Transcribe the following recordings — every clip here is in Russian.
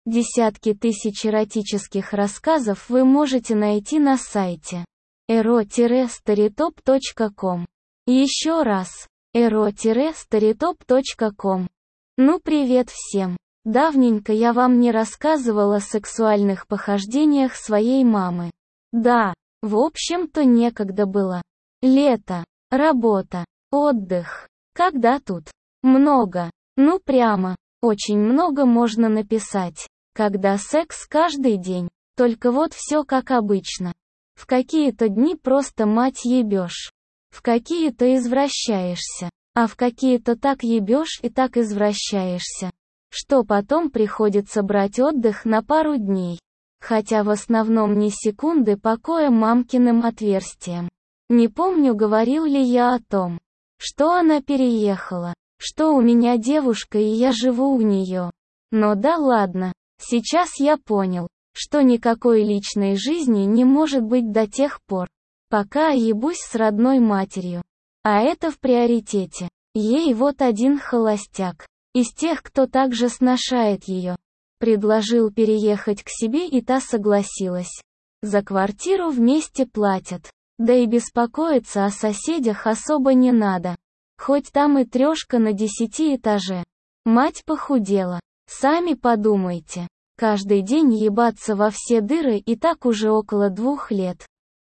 Десятки тысяч эротических рассказов вы можете найти на сайте ero-storytop.com. Еще раз, ero-storytop.com. Ну привет всем! Давненько я вам не рассказывала о сексуальных похождениях своей мамы. Да, в общем-то некогда было. Лето, работа, отдых. Когда тут? Много. Ну прямо, очень много можно написать. Когда секс каждый день. Только вот все как обычно. В какие-то дни просто мать ебешь. В какие-то извращаешься. А в какие-то так ебешь и так извращаешься, что потом приходится брать отдых на пару дней. Хотя в основном не секунды покоя мамкиным отверстием. Не помню, говорил ли я о том, что она переехала, что у меня девушка и я живу у нее. Но да ладно, сейчас я понял, что никакой личной жизни не может быть до тех пор, пока ебусь с родной матерью. А это в приоритете. Ей вот один холостяк, из тех, кто также сношает ее, предложил переехать к себе, и та согласилась. За квартиру вместе платят. Да и беспокоиться о соседях особо не надо. Хоть там и трешка на 10 этаже. Мать похудела. Сами подумайте. Каждый день ебаться во все дыры и так уже около 2 лет.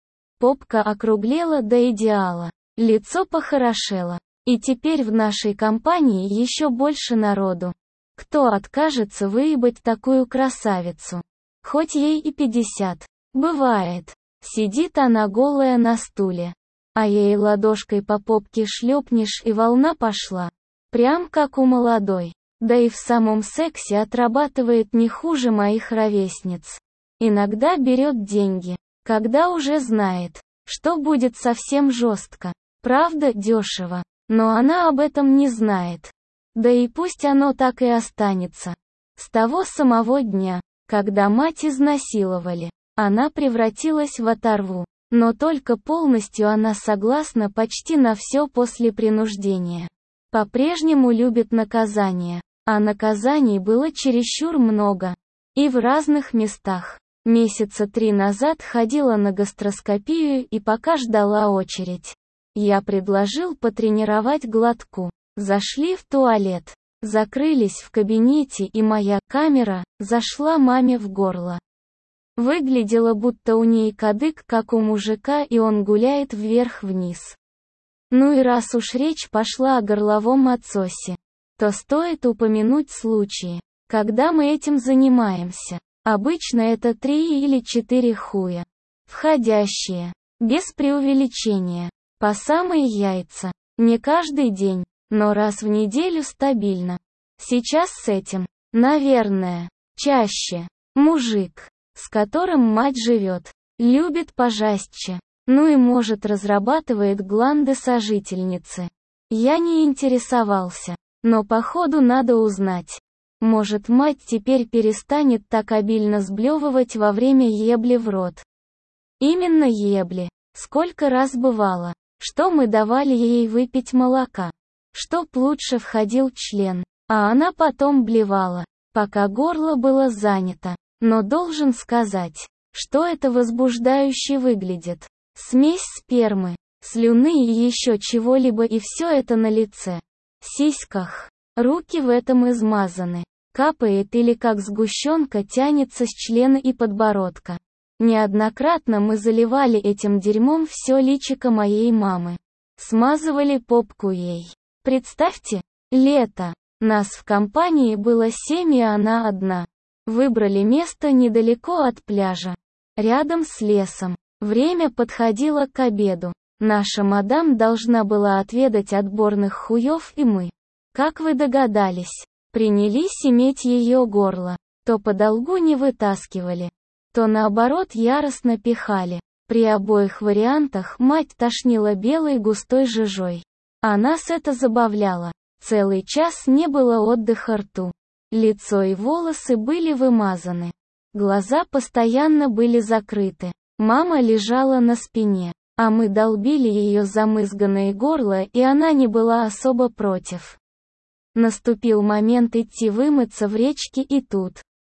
Попка округлела до идеала. Лицо похорошело. И теперь в нашей компании еще больше народу. Кто откажется выебать такую красавицу? Хоть ей и 50. Бывает. Сидит она голая на стуле. А ей ладошкой по попке шлепнешь, и волна пошла. Прям как у молодой. Да и в самом сексе отрабатывает не хуже моих ровесниц. Иногда берет деньги, когда уже знает, что будет совсем жестко. Правда, дешево. Но она об этом не знает. Да и пусть оно так и останется. С того самого дня, когда мать изнасиловали, она превратилась в оторву. Но только полностью она согласна почти на все после принуждения. По-прежнему любит наказание. А наказаний было чересчур много. И в разных местах. Месяца 3 назад ходила на гастроскопию и пока ждала очередь. Я предложил потренировать глотку. Зашли в туалет. Закрылись в кабинете, и моя камера зашла маме в горло. Выглядело, будто у ней кадык, как у мужика, и он гуляет вверх-вниз. Ну и раз уж речь пошла о горловом отсосе, то стоит упомянуть случаи, когда мы этим занимаемся. Обычно это 3 или 4 хуя. Входящие. Без преувеличения. По самые яйца. Не каждый день, но раз в неделю стабильно. Сейчас с этим, наверное, чаще. Мужик, с которым мать живет, любит пожестче. Ну и может разрабатывает гланды сожительницы. Я не интересовался, но походу надо узнать. Может, мать теперь перестанет так обильно сблевывать во время ебли в рот. Именно ебли. Сколько раз бывало, что мы давали ей выпить молока, чтоб лучше входил член, а она потом блевала, пока горло было занято. Но должен сказать, что это возбуждающе выглядит. Смесь спермы, слюны и еще чего-либо, и все это на лице, сиськах. Руки в этом измазаны. Капает или как сгущенка тянется с члена и подбородка. Неоднократно мы заливали этим дерьмом все личико моей мамы. Смазывали попку ей. Представьте, лето. Нас в компании было 7, и она одна. Выбрали место недалеко от пляжа. Рядом с лесом. Время подходило к обеду. Наша мадам должна была отведать отборных хуев, и мы, как вы догадались, принялись иметь ее горло. То подолгу не вытаскивали, то наоборот яростно пихали. При обоих вариантах мать тошнила белой густой жижой. А нас это забавляло. Целый час не было отдыха рту. Лицо и волосы были вымазаны. Глаза постоянно были закрыты. Мама лежала на спине, а мы долбили ее замызганное горло, и она не была особо против. Наступил момент идти вымыться в речке, и тут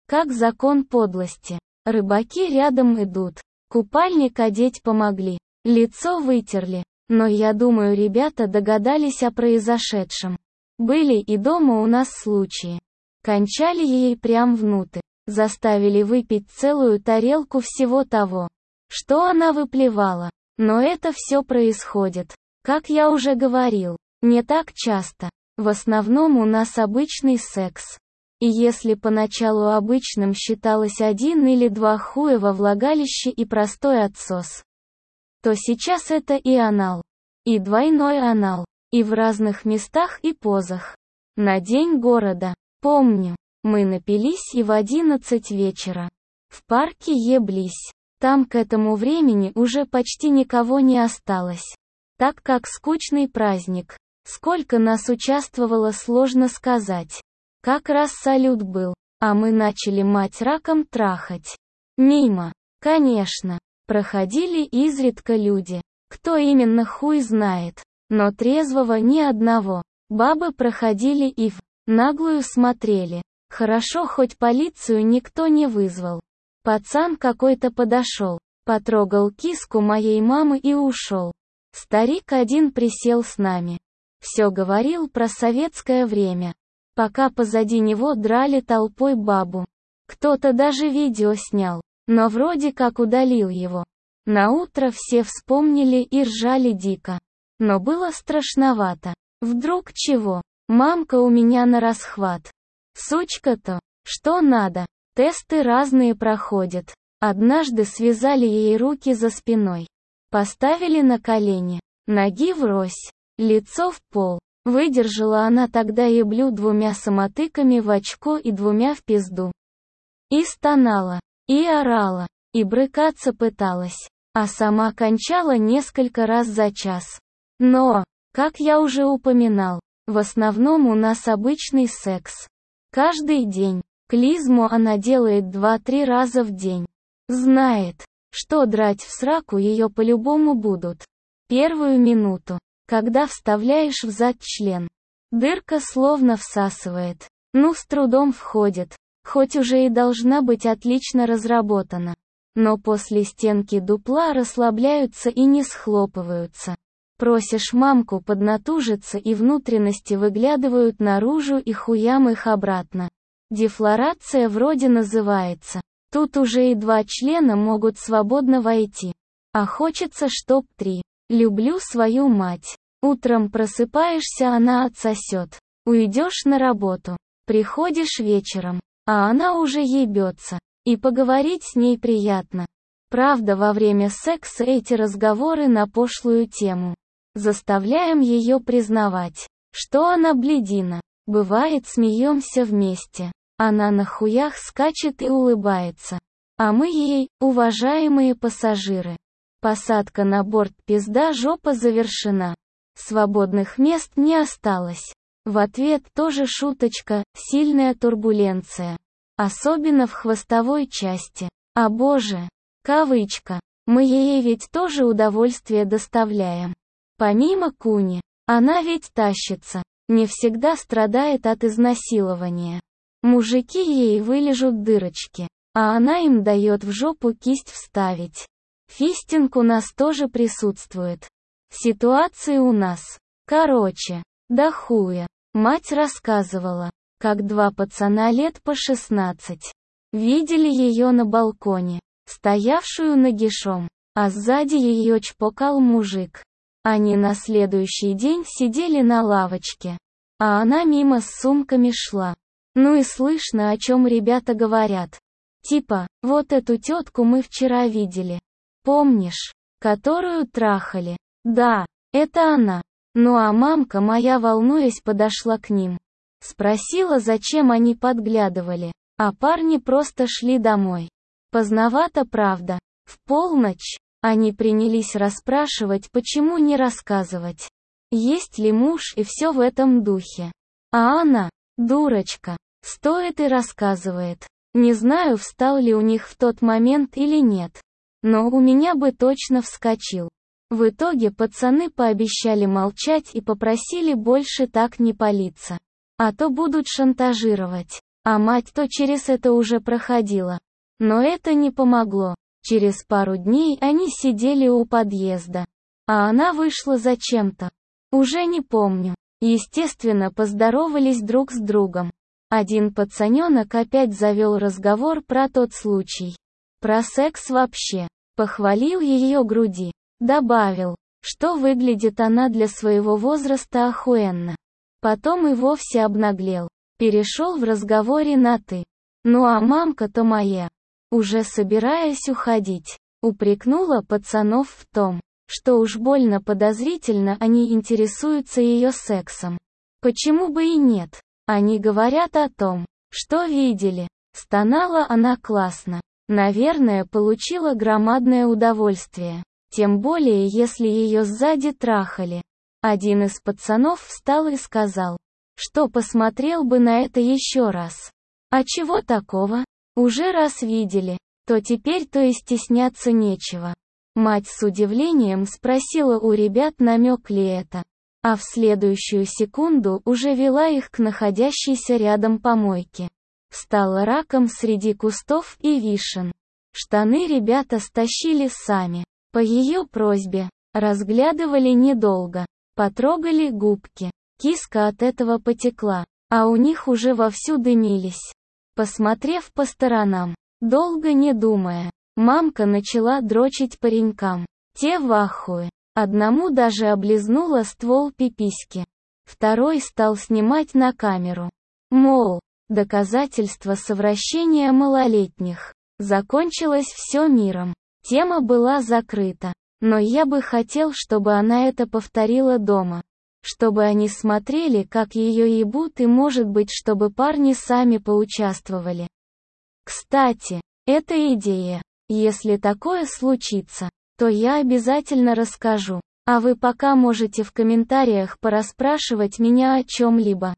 Как закон подлости. Рыбаки рядом идут. Купальник одеть помогли. Лицо вытерли. Но я думаю, ребята догадались о произошедшем. Были и дома у нас случаи. Кончали ей прям внутрь. Заставили выпить целую тарелку всего того, что она выплевала. Но это все происходит, как я уже говорил, не так часто. В основном у нас обычный секс. И если поначалу обычным считалось 1 или 2 хуя во влагалище и простой отсос, то сейчас это и анал, и двойной анал, и в разных местах и позах. На день города, помню, мы напились и в 11 вечера. В парке еблись. Там к этому времени уже почти никого не осталось. Так как скучный праздник. Сколько нас участвовало, сложно сказать. Как раз салют был, а мы начали мать раком трахать. Мимо. Конечно. Проходили изредка люди. Кто именно, хуй знает. Но трезвого ни одного. Бабы проходили и в наглую смотрели. Хорошо, хоть полицию никто не вызвал. Пацан какой-то подошел, потрогал киску моей мамы и ушел. Старик один присел с нами. Все говорил про советское время. Пока позади него драли толпой бабу. Кто-то даже видео снял, но вроде как удалил его. Наутро все вспомнили и ржали дико. Но было страшновато. Вдруг чего? Мамка у меня на расхват. Сучка-то, что надо? Тесты разные проходят. Однажды связали ей руки за спиной. Поставили на колени. Ноги врозь. Лицо в пол. Выдержала она тогда еблю 2 самотыками в очко и 2 в пизду. И стонала. И орала. И брыкаться пыталась. А сама кончала несколько раз за час. Но, как я уже упоминал, в основном у нас обычный секс. Каждый день. Клизму она делает 2-3 раза в день. Знает, что драть в сраку ее по-любому будут. Первую минуту, когда вставляешь в зад член. Дырка словно всасывает. Ну, с трудом входит, хоть уже и должна быть отлично разработана. Но после стенки дупла расслабляются и не схлопываются. Просишь мамку поднатужиться, и внутренности выглядывают наружу, и хуям их обратно. Дефлорация вроде называется. Тут уже и 2 члена могут свободно войти. А хочется, чтоб 3. Люблю свою мать. Утром просыпаешься, она отсосет. Уйдешь на работу. Приходишь вечером, а она уже ебется. И поговорить с ней приятно. Правда, во время секса эти разговоры на пошлую тему. Заставляем ее признавать, что она блядина. Бывает, смеемся вместе. Она на хуях скачет и улыбается. А мы ей: уважаемые пассажиры. Посадка на борт, пизда, жопа завершена. Свободных мест не осталось. В ответ тоже шуточка, сильная турбуленция. Особенно в хвостовой части. А боже, кавычка, мы ей ведь тоже удовольствие доставляем. Помимо куни, она ведь тащится. Не всегда страдает от изнасилования. Мужики ей вылижут дырочки, а она им дает в жопу кисть вставить. Фистинг у нас тоже присутствует. Ситуации у нас. Короче, да хуя. Мать рассказывала, как 2 пацана лет по 16 видели ее на балконе, стоявшую нагишом, а сзади ее чпокал мужик. Они на следующий день сидели на лавочке, а она мимо с сумками шла. Ну и слышно, о чем ребята говорят. Типа: вот эту тетку мы вчера видели. Помнишь, которую трахали? Да, это она. Ну а мамка моя, волнуясь, подошла к ним. Спросила, зачем они подглядывали. А парни просто шли домой. Поздновато, правда. В полночь. Они принялись расспрашивать, почему не рассказывать. Есть ли муж и все в этом духе. А она, дурочка, стоит и рассказывает. Не знаю, встал ли у них в тот момент или нет. Но у меня бы точно вскочил. В итоге пацаны пообещали молчать и попросили больше так не палиться. А то будут шантажировать. А мать то через это уже проходила. Но это не помогло. Через пару дней они сидели у подъезда. А она вышла зачем-то. Уже не помню. Естественно, поздоровались друг с другом. Один пацаненок опять завел разговор про тот случай. Про секс вообще. Похвалил ее груди. Добавил, что выглядит она для своего возраста охуенно. Потом и вовсе обнаглел. Перешел в разговоре на «ты». Ну а мамка-то моя, уже собираясь уходить, упрекнула пацанов в том, что уж больно подозрительно они интересуются ее сексом. Почему бы и нет? Они говорят о том, что видели. Стонала она классно. Наверное, получила громадное удовольствие. Тем более, если ее сзади трахали. Один из пацанов встал и сказал, что посмотрел бы на это еще раз. А чего такого? Уже раз видели, то теперь-то и стесняться нечего. Мать с удивлением спросила у ребят, намек ли это. А в следующую секунду уже вела их к находящейся рядом помойке. Встала раком среди кустов и вишен. Штаны ребята стащили сами. По ее просьбе. Разглядывали недолго. Потрогали губки. Киска от этого потекла. А у них уже вовсю дымились. Посмотрев по сторонам, долго не думая, мамка начала дрочить паренькам. Те в ахуе. Одному даже облизнула ствол пиписьки. Второй стал снимать на камеру. Мол, доказательство совращения малолетних. Закончилось все миром. Тема была закрыта. Но я бы хотел, чтобы она это повторила дома. Чтобы они смотрели, как ее ебут, и может быть, чтобы парни сами поучаствовали. Кстати, это идея. Если такое случится, то я обязательно расскажу. А вы пока можете в комментариях порасспрашивать меня о чем-либо.